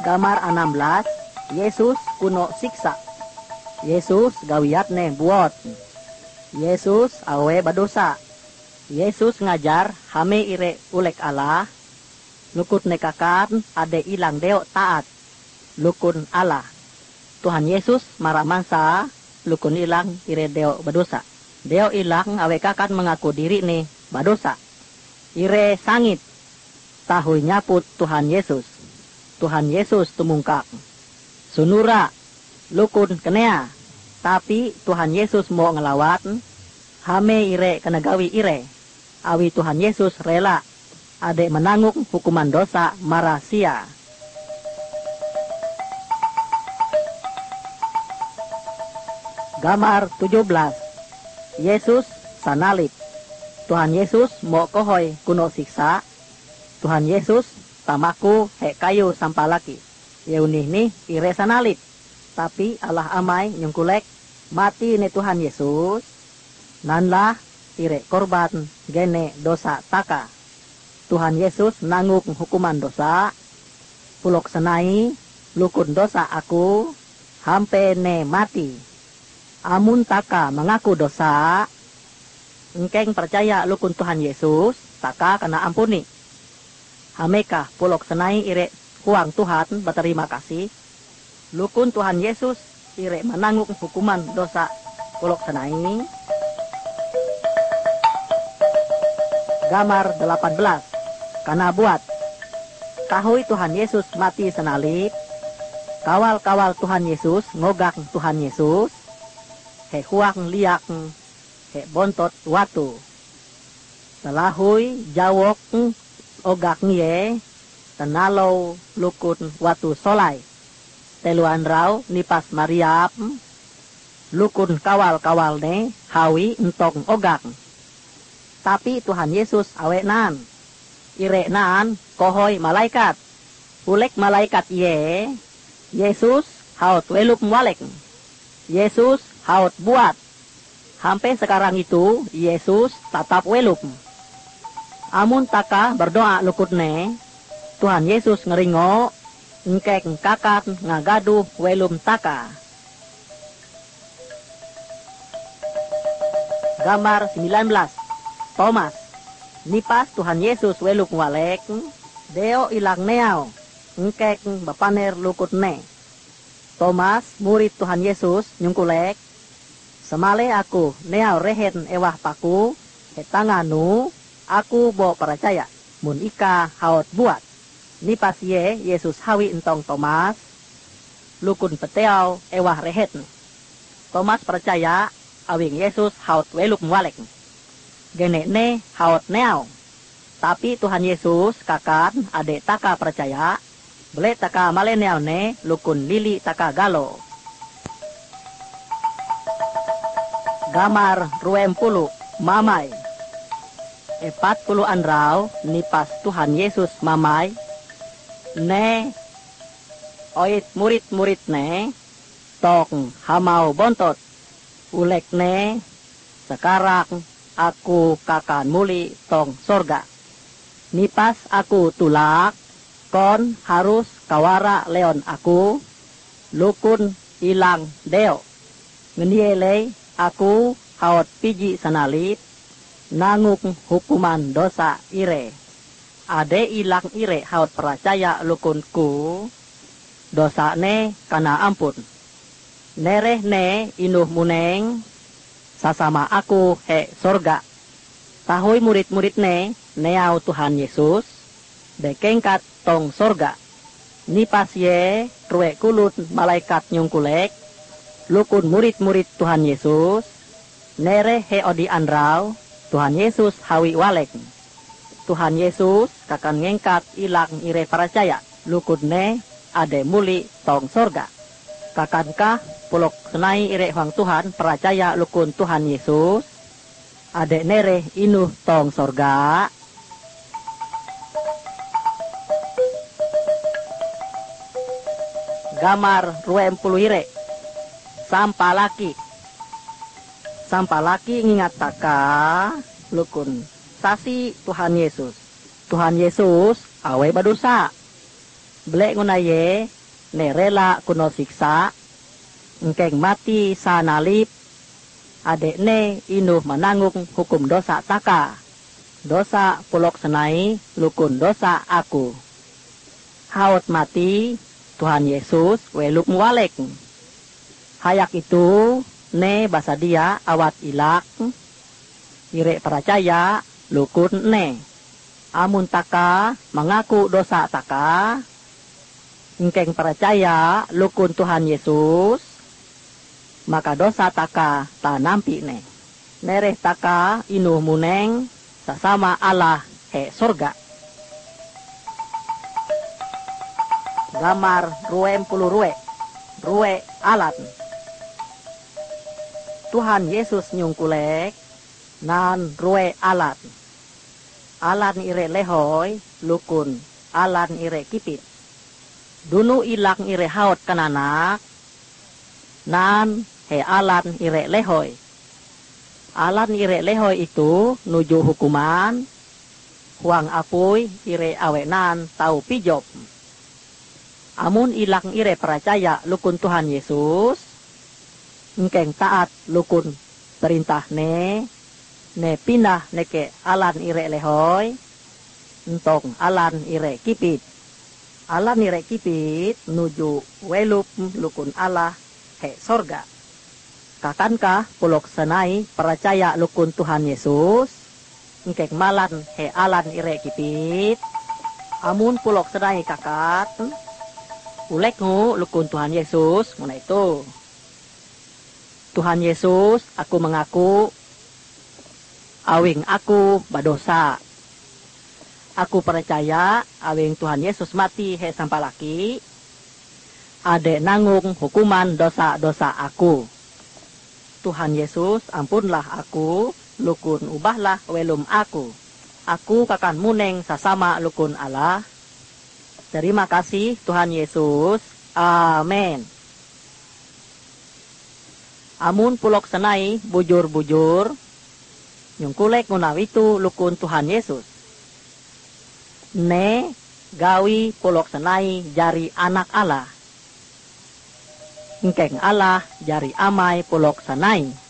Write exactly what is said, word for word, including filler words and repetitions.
Gambar enam belas, Yesus kuno siksa. Yesus gawiatne buot. Yesus awe badosa. Yesus ngajar hame ire ulek Allah. Lukut nekakan ade ilang deo taat. Lukun Allah. Tuhan Yesus marah mansa. Lukun ilang ire deo badosa. Deo ilang awe kakan mengaku diri nih badosa. Ire sangit. Tahui nyaput Tuhan Yesus. Tuhan Yesus tumungkak. Sunura. Lukun kenea. Tapi Tuhan Yesus mau ngelawat. Hame ire kenagawi ire. Awi Tuhan Yesus rela. Adek menanggung hukuman dosa marasia. Gambar tujuh belas. Yesus sanalip. Tuhan Yesus mau kohoy kuno siksa. Tuhan Yesus tamaku hek kayu sampalaki. Yeunih nih ire sanalip. Tapi Allah amai nyungkulek mati ne Tuhan Yesus. Nanlah ire korban gene dosa taka. Tuhan Yesus nanggung hukuman dosa. Pulok senai lukun dosa aku. Hampe ne mati. Amun taka mengaku dosa. Engkeng percaya lukun Tuhan Yesus. Taka kena ampuni. Hameka pulok senai ire huang Tuhan berterima kasih. Lukun Tuhan Yesus ire menanggung hukuman dosa pulok senai. Gambar delapan belas. Karena buat. Tahui Tuhan Yesus mati senalip. Kawal-kawal Tuhan Yesus ngogak Tuhan Yesus. He huang liak. He bontot watu. Telahui jawok ogak nye. Tenalo lukun watu solai. Teluan rau nipas mariap. Lukun kawal-kawal ne hawi entong ogak. Tapi Tuhan Yesus awe nan. Ire nan kohoy malaikat. Ulek malaikat ye. Yesus haut welup walek. Yesus haut buat. Sampai sekarang itu Yesus tetap welup. Amun taka berdoa lukutne. Tuhan Yesus ngeringo. Engkek kakat ngagaduh welum taka. Gambar sembilan belas. Thomas. Nipas Tuhan Yesus weluk walek. Deo ilang neau. Engkek bapaner lukut ne. Thomas murid Tuhan Yesus nyungkulek. Semale aku neau rehen ewah paku. Hetanganu aku bo percaya. Mun ika haut buat. Nipas ye Yesus hawi entong Thomas. Lukun peteau ewah rehet. Thomas percaya awing Yesus haut weluk walek. Gene ne haut neau. Tapi Tuhan Yesus kakan ade taka percaya. Bele taka male neau ne lukun lili taka galo. Gambar ruem puluh mamai. Epat puluh anrau nipas Tuhan Yesus mamai. Ne oit murid-murid ne tong hamau bontot. Ulek ne sekarang aku kakan muli tong sorga. Nipas aku tulak. Kon harus kawara leon aku. Lukun ilang deo. Ngenielei aku haut piji sanalip. Nangung hukuman dosa ire. Ade ilang ire haut percaya lukunku. Dosa ne kana ampun. Nereh ne inuh muneng. Sasama aku he sorga. Tahui murid-murid ne neau Tuhan Yesus. Dekengkat tong sorga. Nipas ye ruwe kulut malaikat nyungkulek. Lukun murid-murid Tuhan Yesus. Nereh he odi andrau. Tuhan Yesus hawi walek. Tuhan Yesus kakan ngengkat ilang ire percaya. Lukun ne ade muli tong sorga. Kakankah pulok senai ire huang Tuhan percaya lukun Tuhan Yesus. Ade nere inuh tong sorga. Gambar ruem puluh ire. Sampalaki. Sampalaki ngingat taka lukun sasi Tuhan Yesus. Tuhan Yesus awe badosa. Belek ngunaye ne rela kuno siksa, engkeng mati sanalip, adek ne inuh menanggung hukum dosa taka, dosa pulok senai lukun dosa aku. Haut mati, Tuhan Yesus weluk mualek. Hayak itu ne basa dia awat ilak, ire percaya lukun ne. Amun taka mengaku dosa taka, engkeng percaya lukun Tuhan Yesus, maka dosa taka ta nampi ne. Nereh taka inuh muneng sasama Allah he surga. Gamar ruem puluh rue, rue alat. Tuhan Yesus nyungkulek nan rue alat. Alan ire lehoy lukun alan ire kipit. Dunu ilang ire haut kananak, nan he alan ire lehoy. Alan ire lehoy itu nuju hukuman, huang apuy ire awenan tau pijop. Amun ilang ire percaya lukun Tuhan Yesus, engkeng taat lukun perintah ne, ne pindah neke alan ire lehoy, entong alan ire kipit. Alan ire kipit nuju welup lukun Allah he sorga. Kakankah pulok senai percaya lukun Tuhan Yesus, engkeng malan he alan ire kipit. Amun pulok senai kakat, ulek ngu lukun Tuhan Yesus, muna itu. Tuhan Yesus, aku mengaku, awing aku badosa. Aku percaya, awing Tuhan Yesus mati he sampalaki, ade nanggung hukuman dosa-dosa aku. Tuhan Yesus, ampunlah aku, lukun ubahlah welum aku. Aku kakan muneng sasama lukun Allah. Terima kasih Tuhan Yesus. Amin. Amun pulok senai bujur-bujur, nyungkulek munawitu lukun Tuhan Yesus. Ne gawi pulok senai jari anak Allah. Engkeng Allah jari amai pulok senai.